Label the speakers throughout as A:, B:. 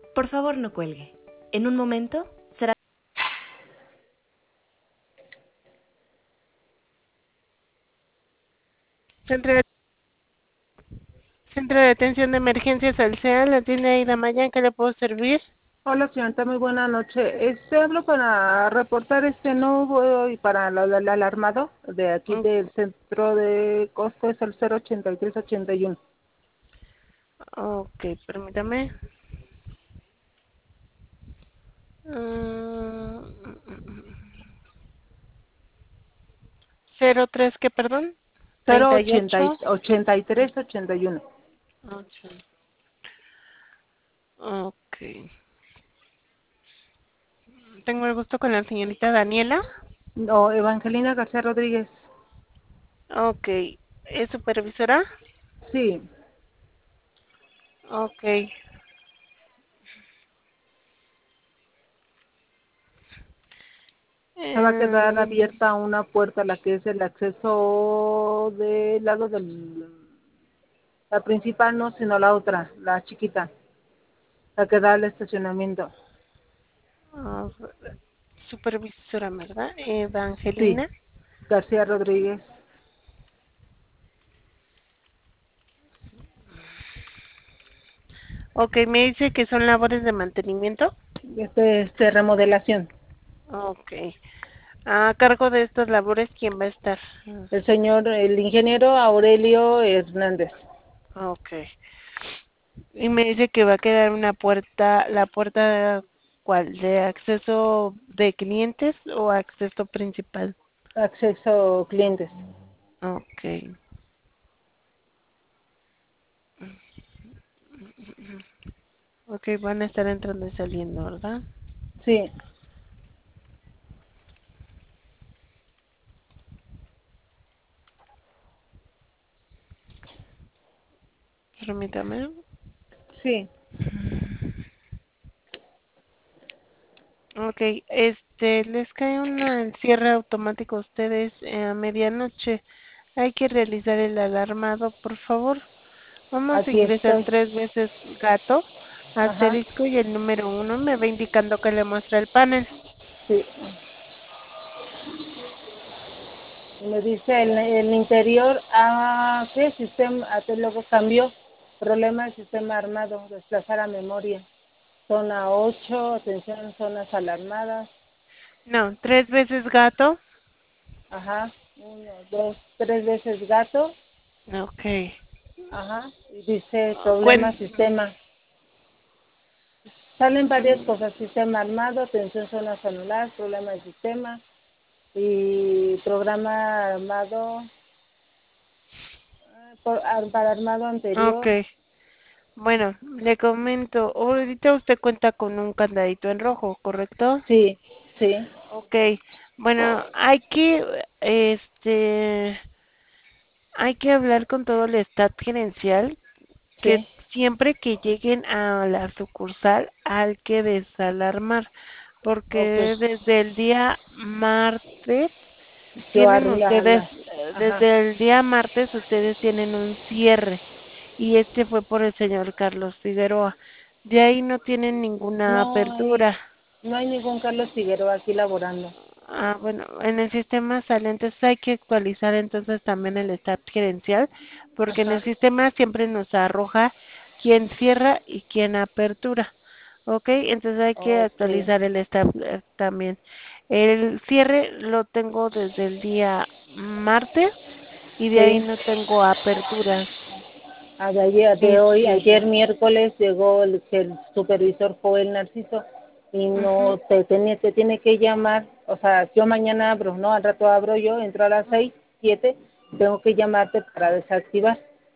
A: Por favor, no cuelgue. En un momento será...
B: Centro de, Centro de Atención de Emergencias Alsea, la tienda Aida Maya, ¿en qué le puedo servir?
C: Hola, señorita, muy buena noche. Hablo para reportar no hubo y para el alarmado de aquí
B: Mm,
C: del centro de Costco es el 08381.
B: Ok, permítame. Mm, 03, ¿qué, perdón? 38.
C: 08381.
B: 8. Ok. Tengo el gusto con la señorita Daniela.
C: No, Evangelina García Rodríguez.
B: Ok. ¿Es supervisora?
C: Sí,
B: Ok.
C: se va a quedar
B: Eh,
C: abierta una puerta, la que es el acceso del lado del... La principal no, sino la otra, la chiquita, la que da al estacionamiento.
B: ah, supervisora, ¿verdad?
C: Sí,
B: Evangelina.
C: García Rodríguez.
B: Ok, me dice que son labores de mantenimiento.
C: Remodelación.
B: Ok. A cargo de estas labores, ¿quién va a estar?
C: El ingeniero Aurelio Hernández.
B: Ok. Y me dice que va a quedar una puerta, la puerta, ¿cuál? ¿De acceso de clientes o acceso principal?
C: Acceso clientes.
B: Ok. Ok, van a estar entrando y saliendo, ¿verdad?
C: Sí,
B: Permítame.
C: sí.
B: Ok, les cae un cierre automático a ustedes a medianoche. Hay que realizar el alarmado, por favor. Vamos a
C: Aquí
B: ingresar
C: estoy.
B: 3 veces gato,
C: Ajá,
B: asterisco y el número 1 me va indicando que le muestra el panel.
C: sí. Y me dice el interior, ¿qué sistema? Luego cambió. Problema del sistema armado, desplazar a memoria. Zona 8, atención, zonas alarmadas.
B: No, 3 veces gato.
C: Ajá, uno, dos, tres veces gato.
B: Ok.
C: Ajá, y dice
B: Ah,
C: problema sistema. Salen varias
B: mm,
C: cosas, sistema armado, tensión zona celular, problema de sistema y programa armado, para armado
B: ok.
C: anterior.
B: Bueno, le comento, ahorita usted cuenta con un candadito en rojo, ¿correcto?
C: Sí, sí,
B: Ok. Bueno, hay que hablar con todo el staff gerencial que
C: sí,
B: siempre que lleguen a la sucursal hay que desalarmar,
C: ok.
B: porque desde el día martes
C: Yo
B: tienen ustedes,
C: ajá.
B: desde el día martes ustedes tienen un cierre y este fue por el señor Carlos Figueroa. De ahí no tienen ninguna
C: No hay,
B: apertura.
C: no hay ningún Carlos Figueroa aquí laborando.
B: Ah, bueno, en el sistema sale, entonces hay que actualizar entonces también el estado gerencial, porque en el
C: Ajá,
B: sistema siempre nos arroja quién cierra y quién apertura. ¿Ok? Entonces hay que
C: ok,
B: actualizar el estado también. El cierre lo tengo desde el día martes y de ahí
C: sí.
B: no tengo aperturas.
C: Ayer miércoles llegó el supervisor Joel Narciso y
B: Ujú,
C: no te tiene que llamar, o sea, yo mañana abro, ¿no? Al rato abro yo, entro a las
B: ujú.
C: 6, 7, tengo que llamarte para desactivar,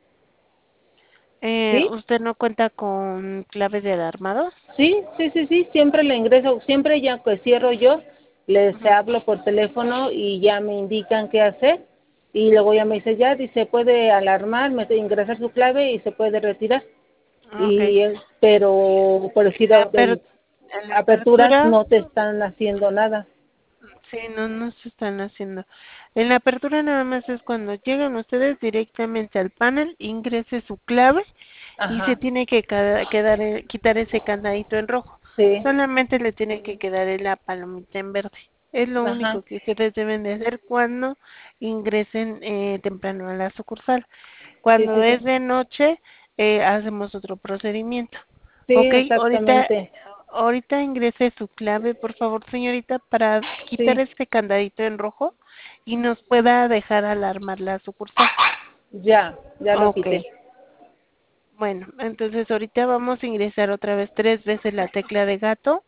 C: ¿sí?
B: ¿Usted no cuenta con claves del armado?
C: Sí, siempre le ingreso, siempre ya que cierro yo, les
B: Ujú.
C: hablo por teléfono y ya me indican qué hacer y luego ya me dice, ya, dice, puede alarmar, ingresar su clave y se puede retirar.
B: Ok.
C: Pero por decir,
B: La aper- en la
C: aperturas
B: apertura.
C: no te están haciendo nada.
B: Sí, no, no se están haciendo. En la apertura nada más es cuando llegan ustedes directamente al panel, ingrese su clave y se
C: Ajá,
B: tiene que quitar ese candadito en rojo.
C: sí,
B: Solamente le tiene que quedar la palomita en verde. Es lo
C: ajá,
B: único que ustedes deben de hacer cuando ingresen temprano a la sucursal.
C: sí,
B: Cuando
C: sí,
B: es
C: sí.
B: de noche, hacemos otro procedimiento.
C: Sí,
B: Ok,
C: exactamente.
B: ahorita ingrese su clave, por favor, señorita, para quitar
C: Sí,
B: este candadito en rojo y nos pueda dejar alarmar la sucursal.
C: ya lo
B: Ok,
C: quité.
B: bueno, entonces ahorita vamos a ingresar otra vez 3 veces la tecla de gato,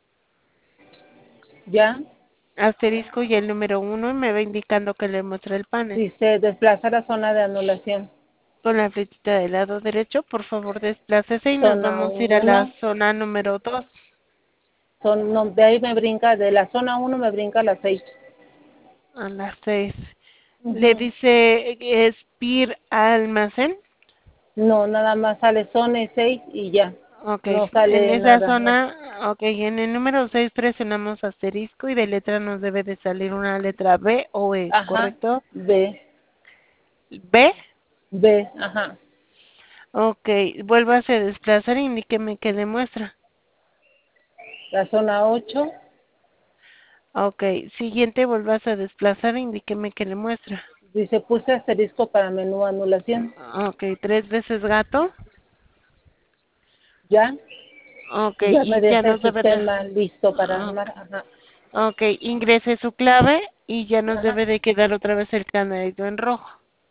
C: Ya,
B: asterisco y el número 1 y me va indicando que le muestra el panel.
C: dice desplazar a zona de anulación.
B: Con la flechita del lado derecho, por favor, desplácese y nos
C: Zona
B: vamos a ir a la
C: 1,
B: zona número 2,
C: no, de ahí me brinca, de la zona 1 me brinca a la 6.
B: a las 6. Le
C: Ujú.
B: dice Spir Almacén.
C: No, nada más sale zona 6 y ya.
B: Ok,
C: No
B: en
C: sale
B: esa
C: nada.
B: zona, ok, en el número 6 presionamos asterisco y de letra nos debe de salir una letra B o E,
C: Ajá,
B: ¿correcto?
C: B,
B: B,
C: B, ajá.
B: ok, vuélvase a desplazar e indíqueme qué le muestra.
C: La zona 8,
B: Ok, siguiente, vuélvase a desplazar e indíqueme qué le muestra.
C: dice puse asterisco para menú anulación.
B: Ok, 3 veces gato.
C: Ya,
B: Ok,
C: ya me
B: y ya
C: deja el
B: nos debe de...
C: sistema listo para
B: Ok,
C: armar. Ajá,
B: ok, ingrese su clave y ya nos
C: ajá.
B: debe de quedar otra vez el candadito en rojo.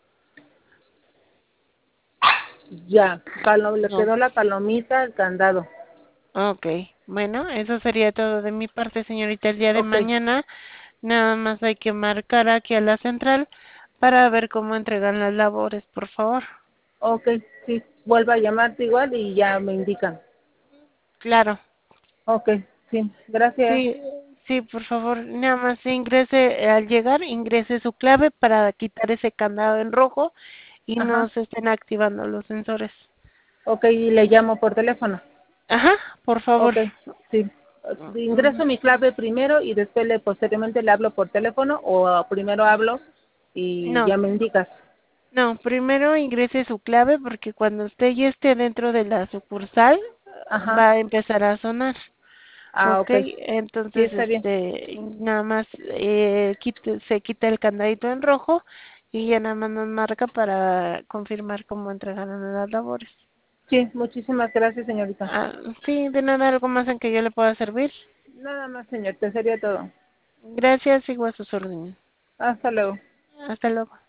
C: Ya, le
B: No.
C: quedó la palomita, el candado.
B: Ok, bueno, eso sería todo de mi parte, señorita. El día de
C: Ok,
B: mañana nada más hay que marcar aquí a la central para ver cómo entregan las labores, por favor.
C: ok, sí, vuelvo a llamarte igual y ya me indican.
B: Claro,
C: Ok, sí, gracias.
B: sí, sí, por favor, nada más ingrese, al llegar, ingrese su clave para quitar ese candado en rojo y no
C: Ajá,
B: se estén activando los sensores.
C: ok, y le llamo por teléfono.
B: Ajá, por favor.
C: Ok, sí.
B: Mm,
C: Ingreso mi clave primero y después posteriormente le hablo por teléfono o primero hablo y
B: No,
C: ya me indicas.
B: no, primero ingrese su clave porque cuando usted ya esté dentro de la sucursal
C: Ajá,
B: va a empezar a sonar.
C: ah,
B: Ok,
C: ok, sí,
B: entonces
C: está bien.
B: nada más se quita el candadito en rojo y ya nada más nos marca para confirmar cómo entregaron las labores.
C: Sí, muchísimas gracias, señorita.
B: Ah, sí, de nada, algo más en que yo le pueda servir.
C: Nada más, señorita, sería todo.
B: Gracias, sigo a sus órdenes.
C: Hasta luego.
B: Hasta luego.